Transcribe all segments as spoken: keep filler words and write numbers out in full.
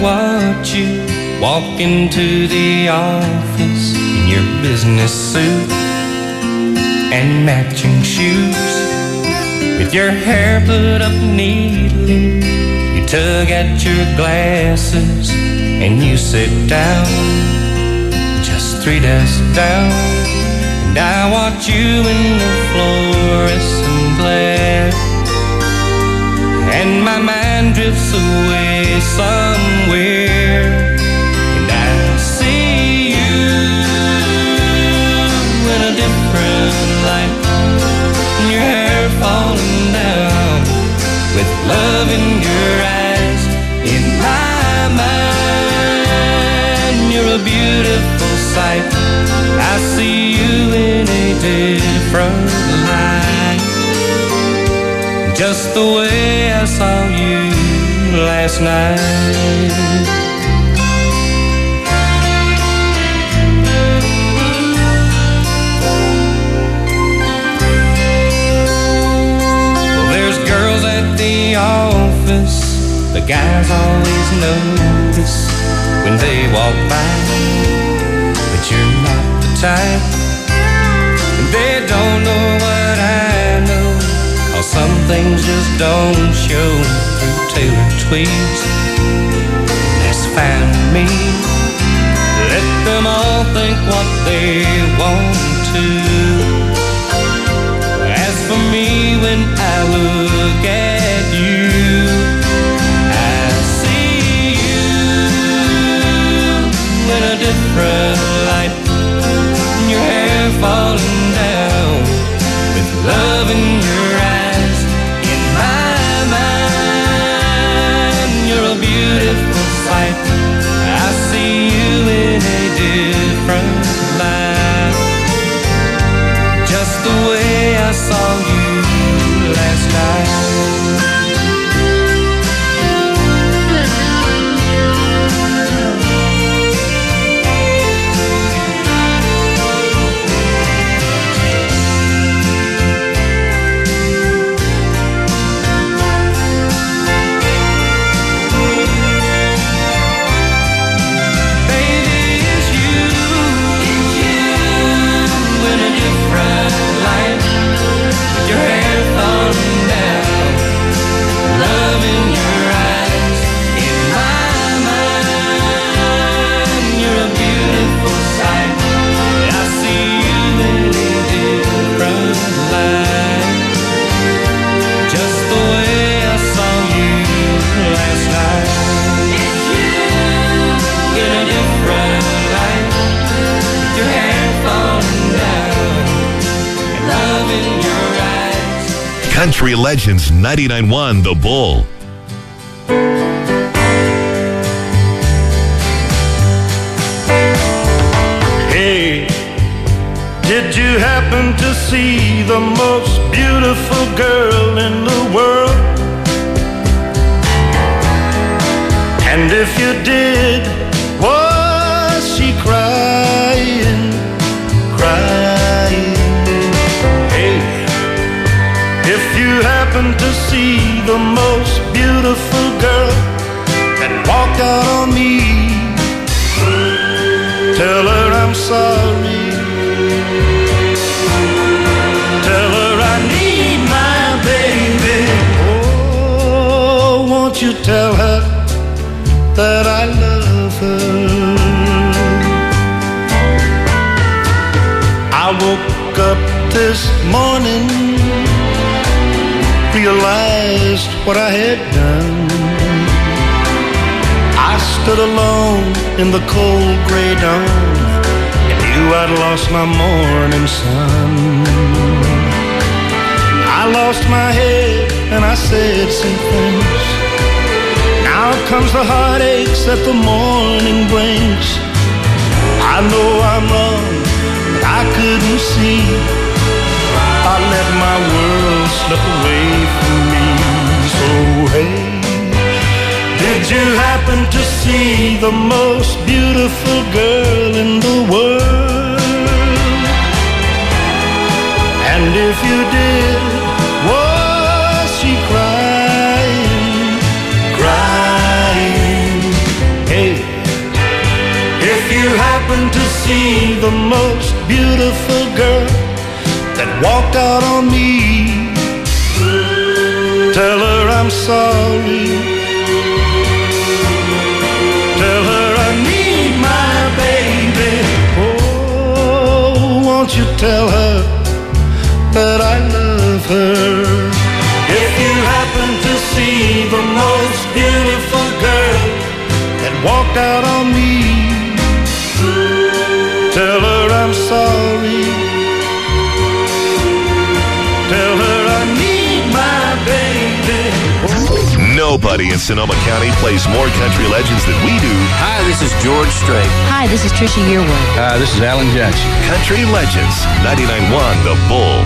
Watch you walk into the office in your business suit and matching shoes, with your hair put up neatly. You tug at your glasses and you sit down, just three desks down. And I watch you in the fluorescent glare, and my mind drifts away somewhere, and I see you in a different light, and your hair falling down, with love in your eyes. In my mind, you're a beautiful sight. I see you in a different light, just the way I saw you last night. Well, there's girls at the office, the guys always notice when they walk by, but you're not the type, and they don't know what I know. Some things just don't show through tailored tweeds. That's fine with me. Let them all think what they want to. As for me, when I look at you, I see you in a different light. Your hair falling down, with love in your eyes. Beautiful sight. I see you in a different light, just the way I saw you last night. Country Legends ninety-nine point one The Bull. Hey, did you happen to see the most beautiful girl in the world? And if you did, was she crying, crying? If you happen to see the most beautiful girl that walked out on me, tell her I'm sorry. Tell her I need my baby. Oh, won't you tell her that I love her? I woke up this morning, realized what I had done. I stood alone in the cold gray dawn and knew I'd lost my morning sun. I lost my head and I said some things. Now comes the heartaches that the morning brings. I know I'm wrong, but I couldn't see. I let my world slip away from me. So hey, did you happen to see the most beautiful girl in the world? And if you did, was she crying, crying? baby. If you happen to see the most beautiful girl that walked out on me, tell her I'm sorry. Tell her I need my baby. Oh, won't you tell her that I love her? If you happen to see the most beautiful girl that walked out on me, tell her I'm sorry. Tell her I need my baby. Nobody in Sonoma County plays more country legends than we do. Hi, this is George Strait. Hi, this is Trisha Yearwood. Hi, this is Alan Jackson. Country Legends, ninety-nine point one The Bull.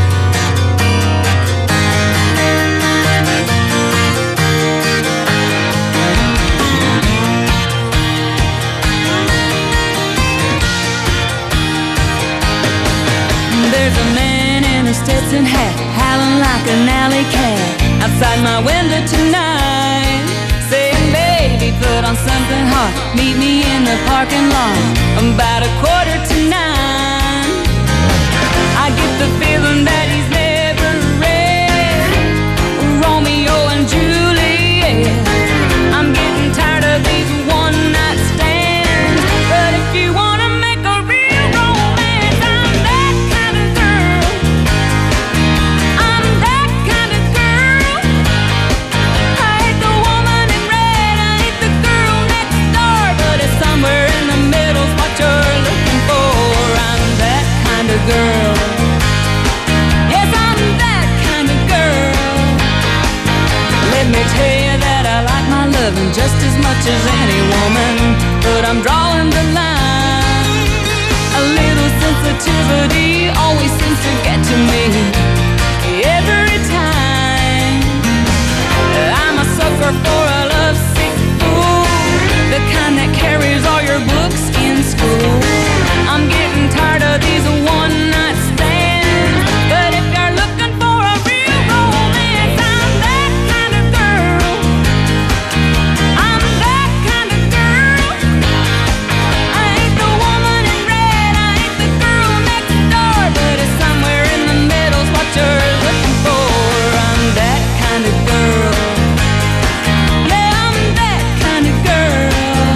There's a man in a Stetson hat, howling like an alley cat, outside my window tonight, saying, baby, put on something hot, meet me in the parking lot, about a quarter to nine. I get the feeling that he's never read Romeo and Juliet. I'm getting tired of these one-night stands, but if you want to make a real romance, I'm that kind of girl. I'm that kind of girl. I ain't the woman in red, I ain't the girl next door, but it's somewhere in the middle's what you're looking for. I'm that kind of girl. Yes, I'm that kind of girl. Let me tell you that I like my loving just as much as any woman, but I'm drawing the line. A little sensitivity always seems to get to me every time. I'm a sucker for a lovesick fool, the kind that carries all your books in school. I'm getting tired of these one-night stands, but if you're looking for a real romance, I'm that kind of girl. I'm that kind of girl. I ain't the woman in red, I ain't the girl next door, but it's somewhere in the middle's what you're looking for. I'm that kind of girl. Yeah, I'm that kind of girl.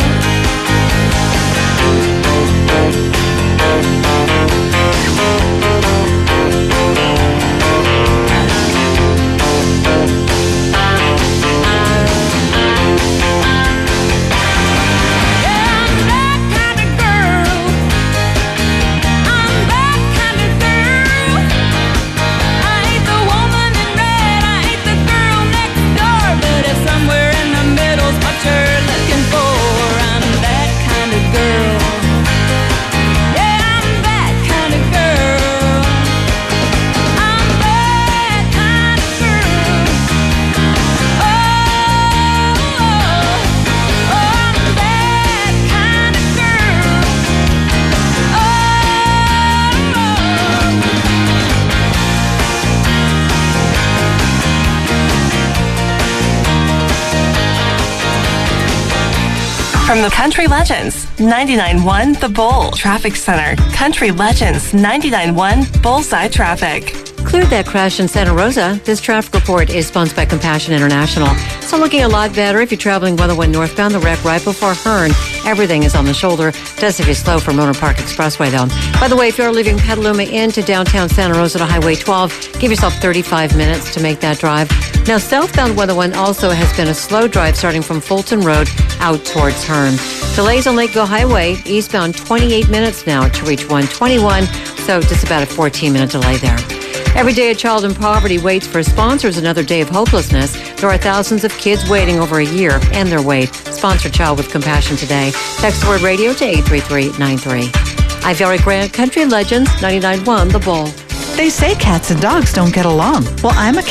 From the Country Legends, ninety-nine point one The Bull Traffic Center. Country Legends, ninety-nine point one Bullseye Traffic. Cleared that crash in Santa Rosa. This traffic report is sponsored by Compassion International. So looking a lot better if you're traveling one oh one northbound, the wreck right before Hearn. Everything is on the shoulder. Does if you're slow for Motor Park Expressway, though. By the way, if you're leaving Petaluma into downtown Santa Rosa to Highway twelve, give yourself thirty-five minutes to make that drive. Now, southbound one oh one also has been a slow drive starting from Fulton Road out towards Hearn. Delays on Lakeville Highway, eastbound twenty-eight minutes now to reach one twenty-one, so just about a fourteen-minute delay there. Every day a child in poverty waits for sponsors another day of hopelessness. There are thousands of kids waiting over a year and their wait. Sponsor Child with Compassion today. Text the word radio to eight three three nine three. I'm Valerie Grant, Country Legends, ninety-nine point one The Bull. They say cats and dogs don't get along. Well, I'm a cat,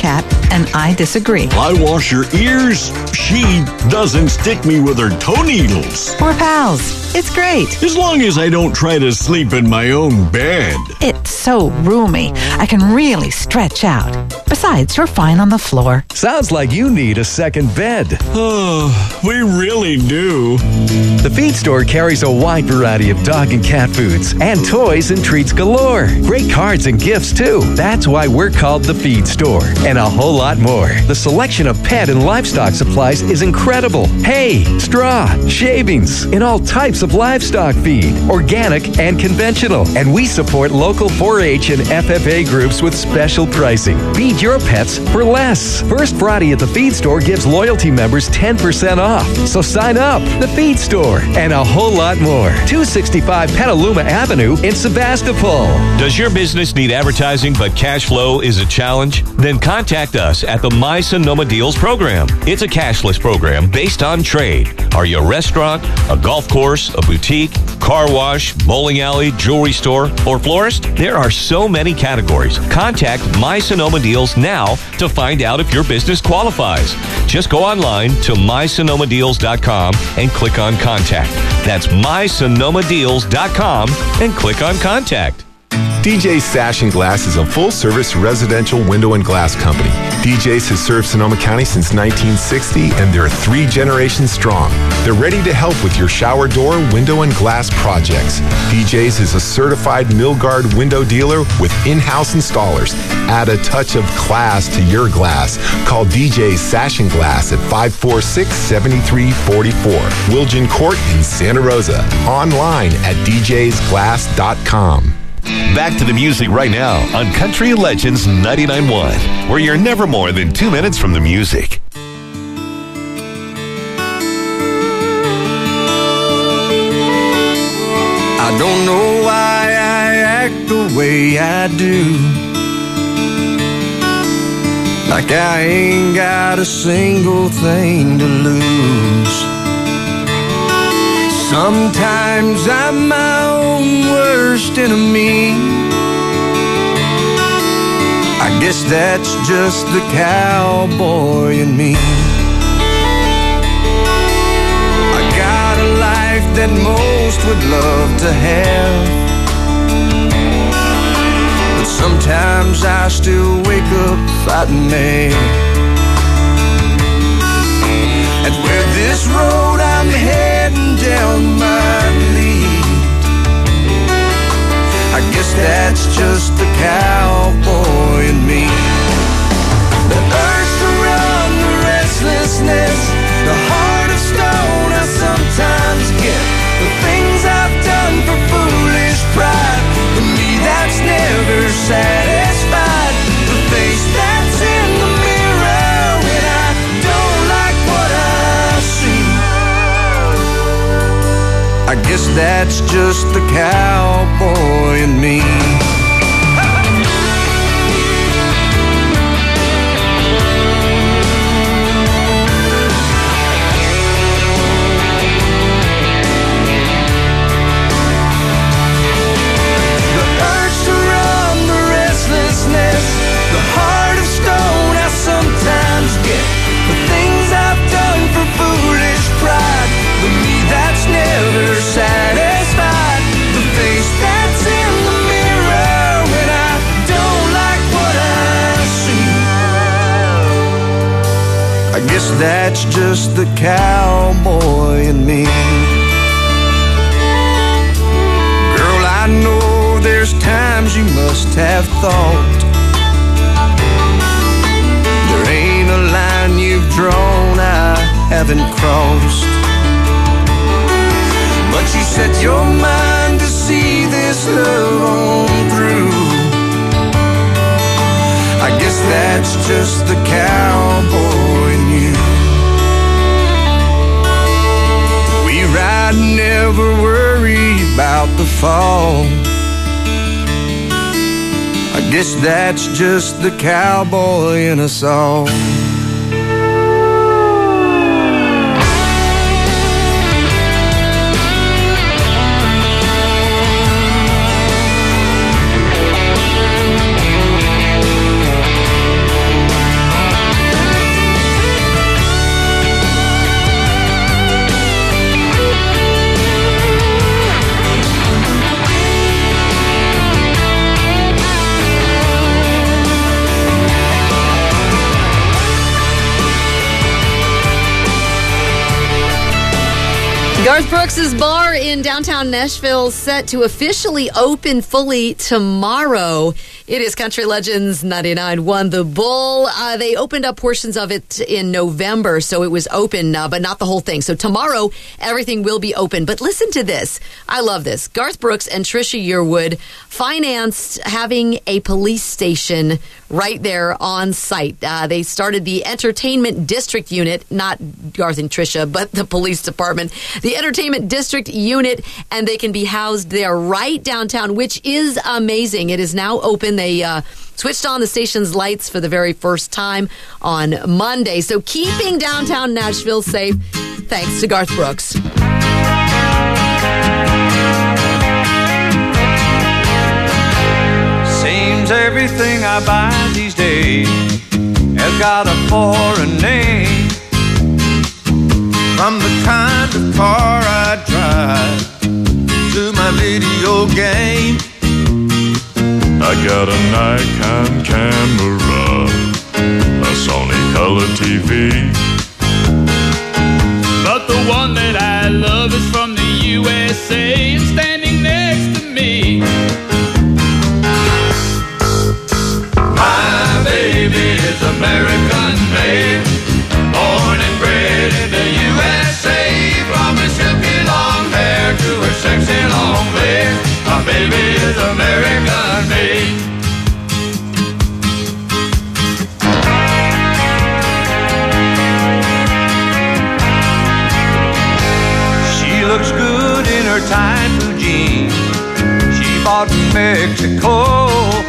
and I disagree. I wash her ears. She doesn't stick me with her toe needles. We're pals. It's great. As long as I don't try to sleep in my own bed. It's so roomy. I can really stretch out. Besides, you're fine on the floor. Sounds like you need a second bed. Oh, we really do. The Feed Store carries a wide variety of dog and cat foods and toys and treats galore. Great cards and gifts, too. That's why we're called The Feed Store. And a whole lot more. The selection of pet and livestock supplies is incredible. Hay, straw, shavings, and all types of livestock feed, organic and conventional. And we support local four H and F F A groups with special pricing. Feed your pets for less. First Friday at the Feed Store gives loyalty members ten percent off. So sign up. The Feed Store and a whole lot more. two sixty-five Petaluma Avenue in Sebastopol. Does your business need advertising but cash flow is a challenge? Then contact us at the My Sonoma Deals program. It's a cashless program based on trade. Are you a restaurant, a golf course, a boutique, car wash, bowling alley, jewelry store, or florist? There are so many categories. Contact My Sonoma Deals now to find out if your business qualifies. Just go online to my sonoma deals dot com and click on Contact. That's my sonoma deals dot com and click on Contact. D J's Sash and Glass is a full-service residential window and glass company. D J's has served Sonoma County since nineteen sixty, and they're three generations strong. They're ready to help with your shower door, window, and glass projects. D J's is a certified Milgard window dealer with in-house installers. Add a touch of class to your glass. Call D J's Sash and Glass at five four six, seven three four four. Wilgen Court in Santa Rosa. Online at d j's glass dot com. Back to the music right now on Country Legends ninety-nine point one, where you're never more than two minutes from the music. I don't know why I act the way I do, like I ain't got a single thing to lose. Sometimes I'm my own worst enemy. I guess that's just the cowboy in me. I got a life that most would love to have, but sometimes I still wake up fighting mad. And where this road I'm heading down might lead, I guess that's just the cowboy in me. The urge to run, the restlessness, the heart of stone I sometimes get. The things I've done for foolish pride, for me that's never satisfied. The face that's in the mirror when I don't like what I see, I guess that's just the cowboy in me. The urge to run, the restlessness, the heart of stone I sometimes get. The things I've done for foolish pride, for me that's never satisfied. The face that's in the mirror when I don't like what I see, I guess that's just the cowboy in me. Girl, I know there's times you must have thought there ain't a line you've drawn I haven't crossed, but you set your mind to see this love on through. I guess that's just the cowboy in you. We ride, never worry about the fall. I guess that's just the cowboy in us all. Garth Brooks' bar in downtown Nashville set to officially open fully tomorrow. It is Country Legends ninety-nine point one The Bull. Uh, they opened up portions of it in November, so it was open, uh, but not the whole thing. So tomorrow, everything will be open. But listen to this. I love this. Garth Brooks and Trisha Yearwood financed having a police station right there on site. Uh, they started the Entertainment District Unit, not Garth and Trisha, but the police department. The Entertainment District Unit, and they can be housed there right downtown, which is amazing. It is now open. They uh, switched on the station's lights for the very first time on Monday. So keeping downtown Nashville safe, thanks to Garth Brooks. Seems everything I buy these days has got a foreign name. From the kind of car I drive to my video game. I got a Nikon camera, a Sony color T V. But the one that I love is from the U S A and standing next to me. My baby is American made, born and bred in the U S A. From her silky long hair to her sexy long legs, my baby is American made. She looks good in her tight blue jeans she bought in Mexico.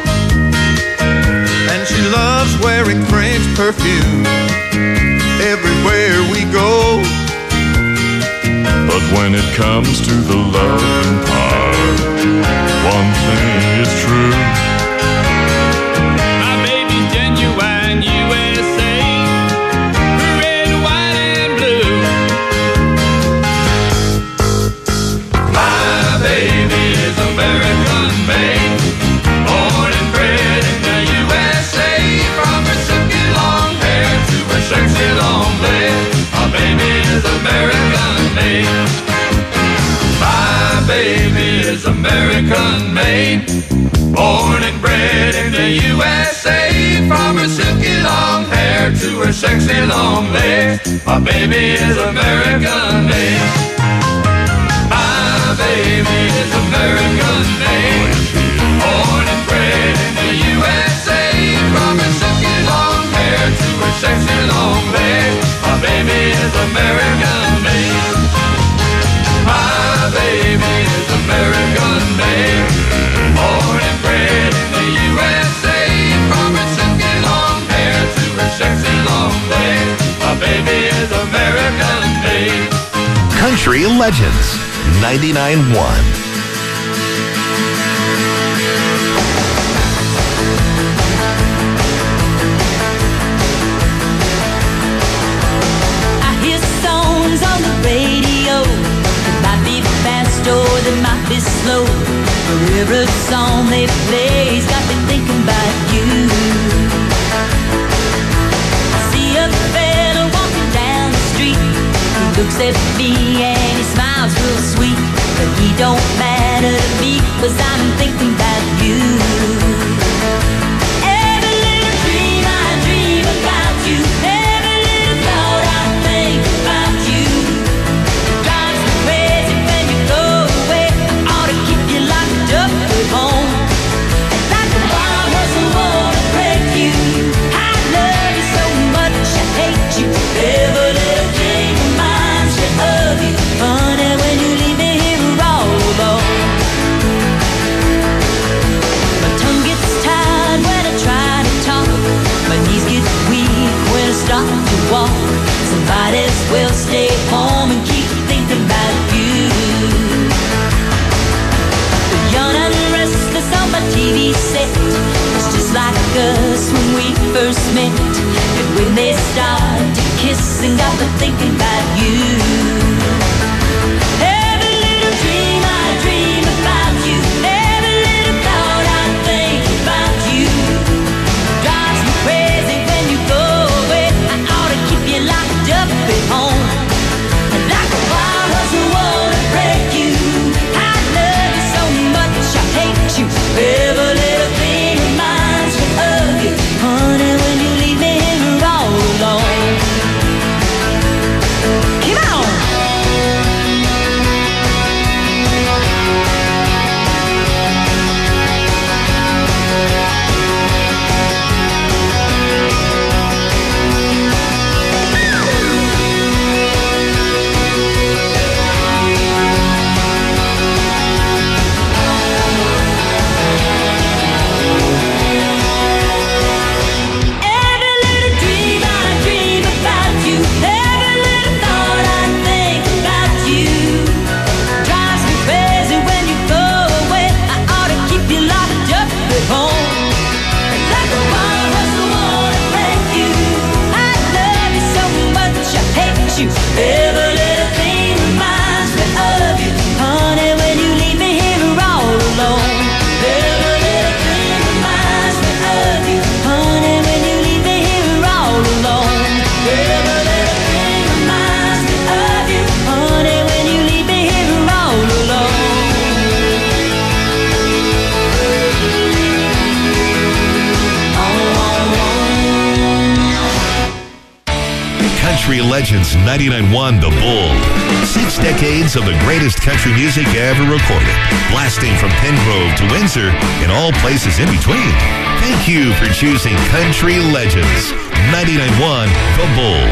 And she loves wearing French perfume everywhere we go. But when it comes to the loving part, one thing is true. My baby's genuine U S A, red, white, and blue. My baby is American made, born and bred in the U S A. From her silky long hair to her sexy long legs, my baby is American made. My baby is American made, born and bred in the U S A. From her silky long hair to her sexy long legs, my baby is American made. My baby is American made, born and bred in the U S A. From her silky long hair to her sexy long legs, my baby is American made. My baby is American made, born and bred in the U S A. From her silky long hair to her sexy long legs, my baby is American made. Country Legends ninety-nine point one. I hear songs on the radio. They might be fast or they might be slow. For every song they play's got me thinking about you. I see a fella walking down the street. He looks at me and he smiles real sweet. But he don't matter to me, 'cause I'm thinking about you. Every little dream I dream about you. Every little thought I think about you. It drives me crazy when you go away. I ought to keep you locked up at home. And like a wild hustle wanna break you. I love you so much, I hate you. Every little dream reminds me of you. Honey, when you leave me here all alone. My tongue gets tired when I try to talk. My knees get weak when I start to walk. Somebody's will stay home and keep thinking about you. The young and restless on my T V set. It's just like us when we first met. And when they start to kiss and got me thinking about you. Every little dream I dream about you. Every little thought I think about you. Drives me crazy when you go away. I ought to keep you locked up at home. And like a wild hustle Legends ninety-nine point one The Bull. Six decades of the greatest country music ever recorded, blasting from Pengrove to Windsor and all places in between. Thank you for choosing Country Legends ninety-nine point one The Bull.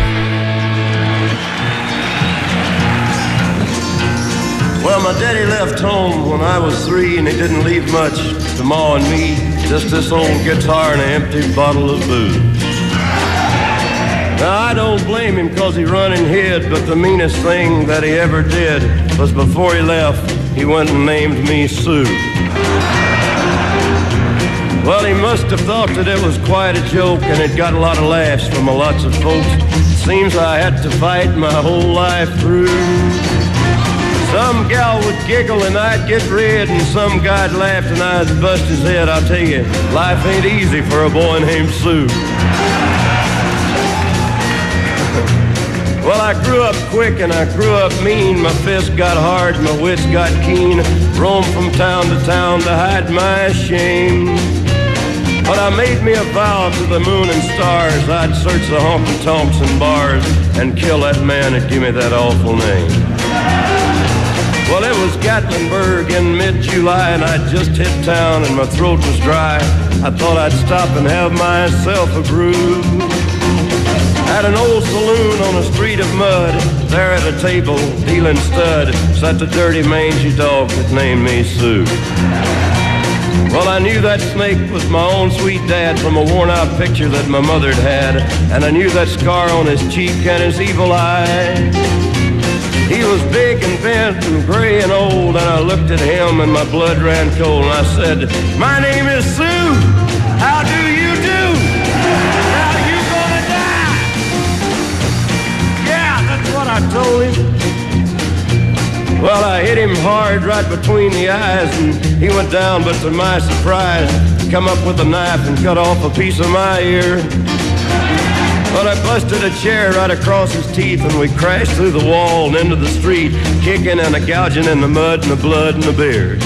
Well, my daddy left home when I was three, and he didn't leave much to Ma and me. Just this old guitar and an empty bottle of booze. Now, I don't blame him because he run and hid, but the meanest thing that he ever did was before he left, he went and named me Sue. Well, he must have thought that it was quite a joke, and it got a lot of laughs from a lots of folks. Seems I had to fight my whole life through. Some gal would giggle and I'd get red, and some guy'd laugh and I'd bust his head. I'll tell you, life ain't easy for a boy named Sue. Well, I grew up quick and I grew up mean. My fists got hard, my wits got keen. Roamed from town to town to hide my shame. But I made me a vow to the moon and stars, I'd search the honky-tonks and bars and kill that man that gave me that awful name. Well, it was Gatlinburg in mid-July, and I'd just hit town and my throat was dry. I thought I'd stop and have myself a brew. At an old saloon on a street of mud, there at a table, dealing stud, sat the dirty mangy dog that named me Sue. Well, I knew that snake was my own sweet dad from a worn-out picture that my mother'd had, and I knew that scar on his cheek and his evil eye. He was big and bent and gray and old, and I looked at him and my blood ran cold, and I said, "My name is Sue. How do you do? Now you gonna die?" Yeah, that's what I told him. Well, I hit him hard right between the eyes, and he went down, but to my surprise, he come up with a knife and cut off a piece of my ear. But I busted a chair right across his teeth, and we crashed through the wall and into the street, kicking and a gouging in the mud and the blood and the beer.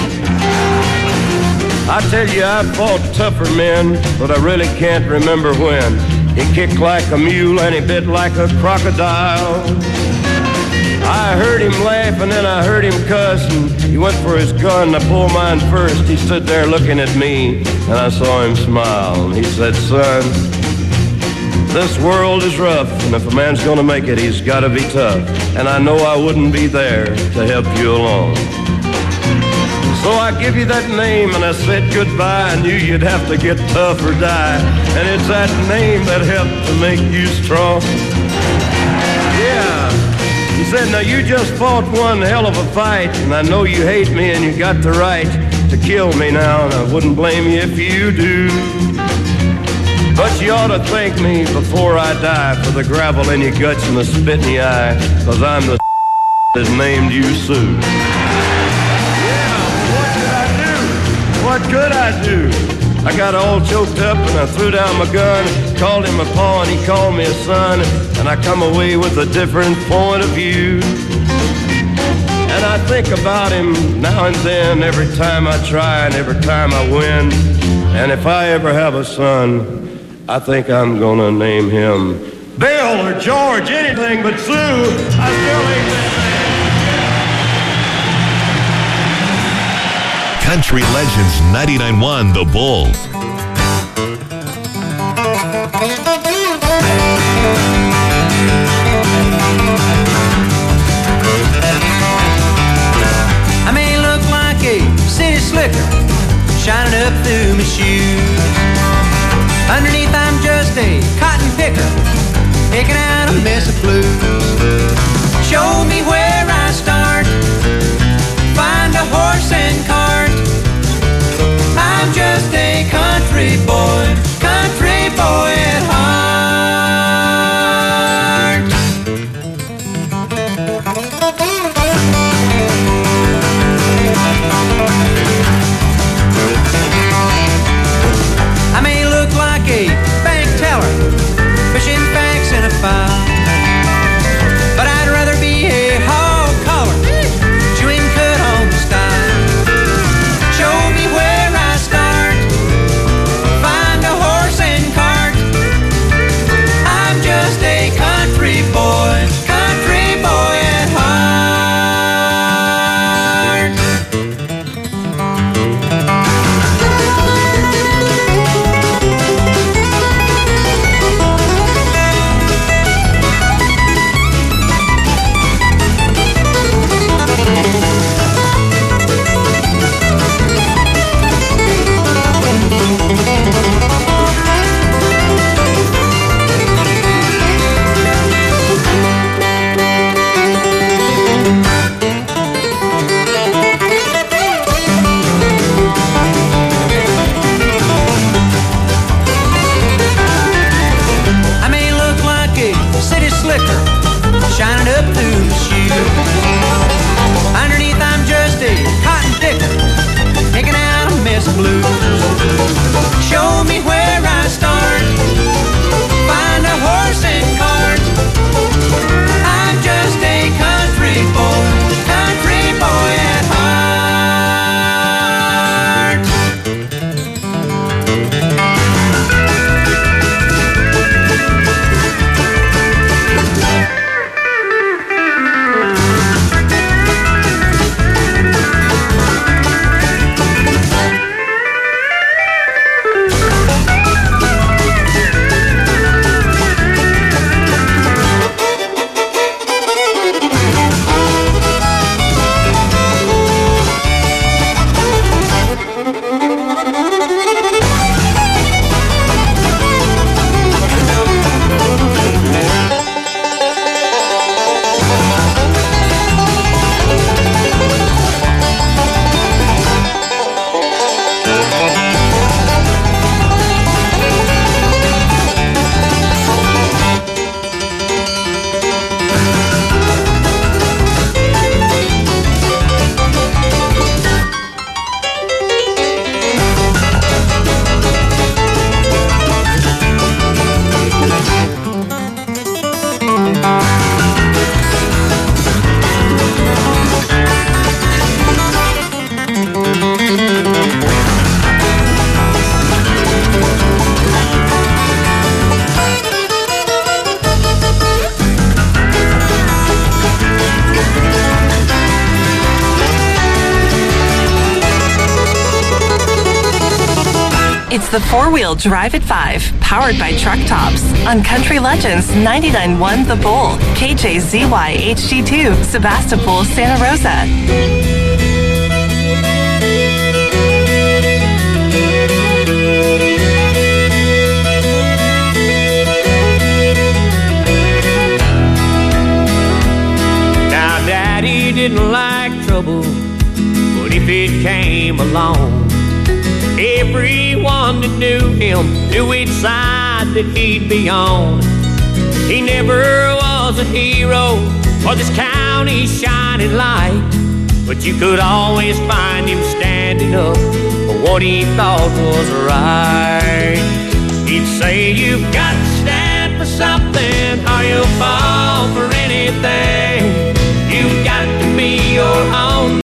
I tell you, I've fought tougher men, but I really can't remember when. He kicked like a mule and he bit like a crocodile. I heard him laugh and then I heard him cuss, and he went for his gun. I pulled mine first. He stood there looking at me, and I saw him smile. And he said, "Son, this world is rough, and if a man's gonna make it, he's gotta be tough. And I know I wouldn't be there to help you along. So I give you that name, and I said goodbye. I knew you'd have to get tough or die, and it's that name that helped to make you strong." Yeah. He said, "Now you just fought one hell of a fight, and I know you hate me and you got the right to kill me now, and I wouldn't blame you if you do. But you ought to thank me before I die for the gravel in your guts and the spit in your eye, because I'm the that named you Sue." Yeah, what could I do? What could I do? I got all choked up and I threw down my gun, called him a paw and he called me a son, and I come away with a different point of view. And I think about him now and then, every time I try and every time I win. And if I ever have a son, I think I'm gonna name him Bill or George, anything but Sue. I still ain't that man. Country Legends ninety-nine point one The Bull. I may look like a city slicker shining up through my shoes. Underneath I'm just a cotton picker picking out a mess of blues. Show me where I start, find a horse and cart. I'm just a country boy, country boy at heart. I may look like a bank teller, pushing facts in a file. the four-wheel Drive at five, powered by Truck Tops, on Country Legends ninety-nine point one The Bull, K J Z Y H D two, Sebastopol, Santa Rosa. Now, Daddy didn't like trouble, but if it came along, everyone that knew him knew which side that he'd be on. He never was a hero or this county's shining light, but you could always find him standing up for what he thought was right. He'd say, you've got to stand for something or you'll fall for anything. You've got to be your own